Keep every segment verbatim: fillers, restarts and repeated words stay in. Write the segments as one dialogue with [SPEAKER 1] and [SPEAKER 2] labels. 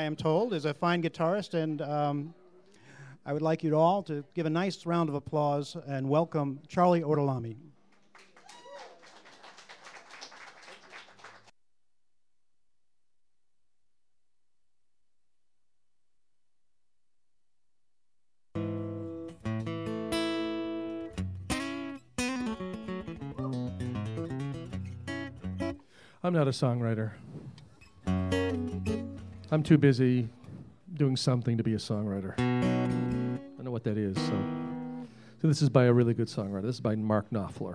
[SPEAKER 1] am told, is a fine guitarist, and um, I would like you all to give a nice round of applause and welcome Charlie Ortolami.
[SPEAKER 2] I'm not a songwriter. I'm too busy doing something to be a songwriter. I don't know what that is, so. So this is by a really good songwriter. This is by Mark Knopfler.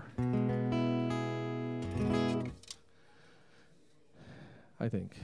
[SPEAKER 2] I think.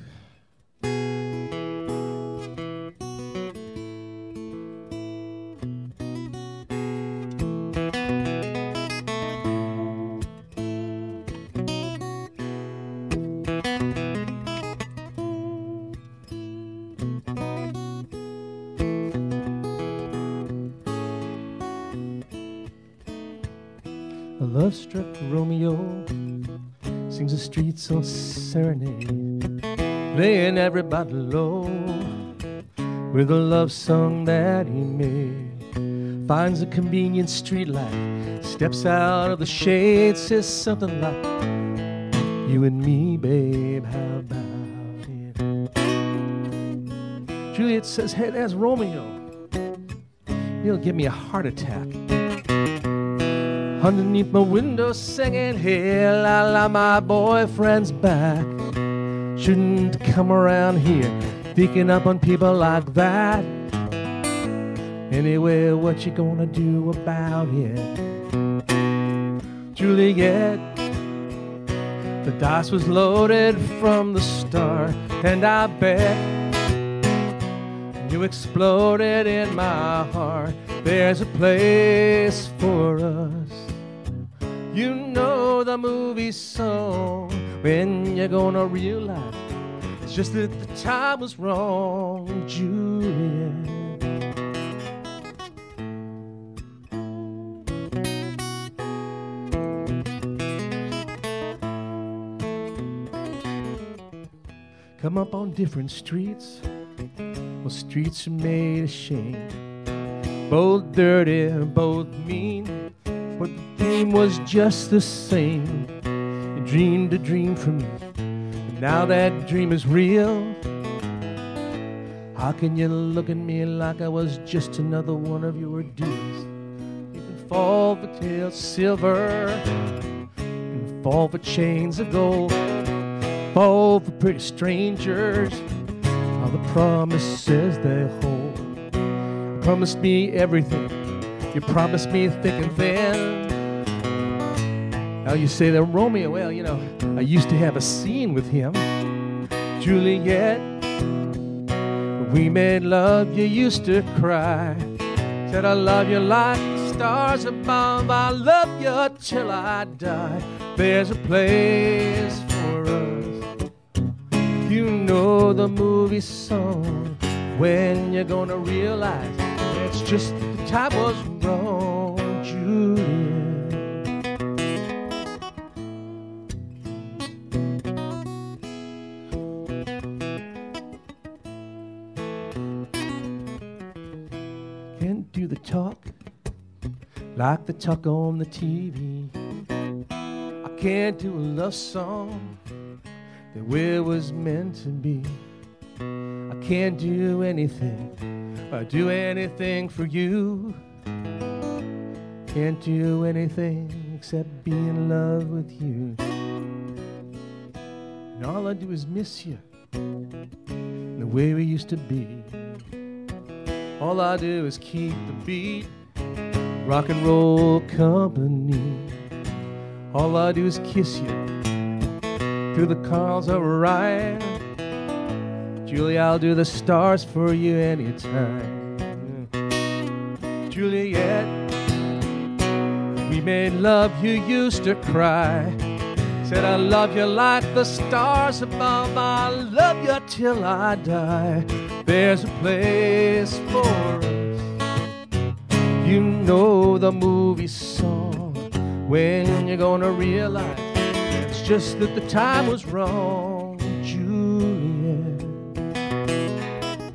[SPEAKER 2] A love-struck Romeo sings a street soul serenade, laying everybody low with a love song that he made. Finds a convenient street light, steps out of the shade, says something like, "You and me, babe, how about it?" Juliet says, "Hey, there's Romeo. He'll give me a heart attack." Underneath my window singing, "Hey, la la, my boyfriend's back." Shouldn't come around here thinking up on people like that. Anyway, what you gonna do about it? Juliet, the dice was loaded from the start, and I bet you exploded in my heart. There's a place for us. You know the movie song. When you're gonna realize it's just that the time was wrong, Juliet. Come up on different streets. Well, streets are made of shame. Both dirty, both mean. But the dream was just the same. You dreamed a dream for me, and now that dream is real. How can you look at me like I was just another one of your deals? You can fall for tails silver, and fall for chains of gold, fall for pretty strangers, all the promises they hold. You promised me everything. You promised me thick and thin. Now you say that Romeo, well, you know, I used to have a scene with him. Juliet, when we made love, you used to cry. Said I love you like stars above. I love you till I die. There's a place for us. You know the movie song. When you're gonna realize it's just the time was wrong, Juliet. Can't do the talk like the talk on the T V. I can't do a love song the way it was meant to be. I can't do anything or do anything for you. Can't do anything except be in love with you. And all I do is miss you the way we used to be. All I do is keep the beat, rock and roll company. All I do is kiss you through the calls of right. Julie, I'll do the stars for you anytime. Juliet, we made love, you used to cry. Said I love you like the stars above. I love you till I die. There's a place for us. You know the movie song. When you're gonna realize it's just that the time was wrong, Juliet.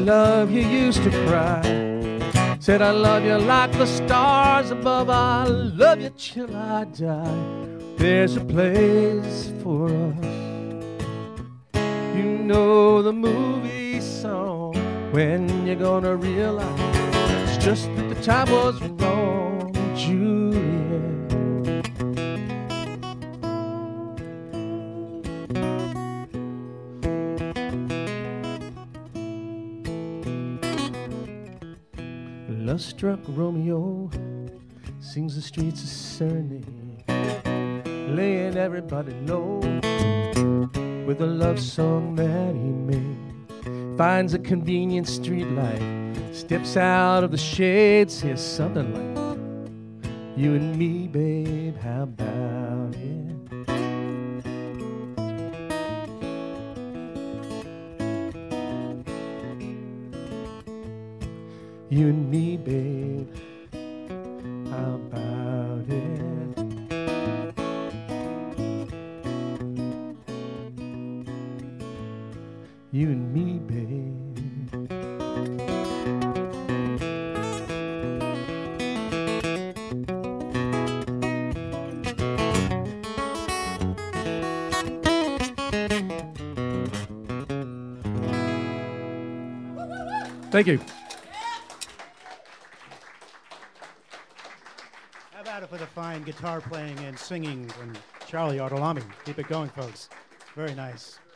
[SPEAKER 2] love you used to cry. Said I love you like the stars above. I love you till I die. There's a place for us. You know the movie song. When you're gonna realize it's just that the time was wrong, Juliet. Love-struck Romeo sings the streets a serenade, laying everybody low with a love song that he made. Finds a convenient street light, steps out of the shade, says something like, you and me, babe, how about it? You and me, babe, how about it? You and me, babe. Thank you.
[SPEAKER 1] How about it for the fine guitar playing and singing from Charlie Artolami? Keep it going, folks. Very nice.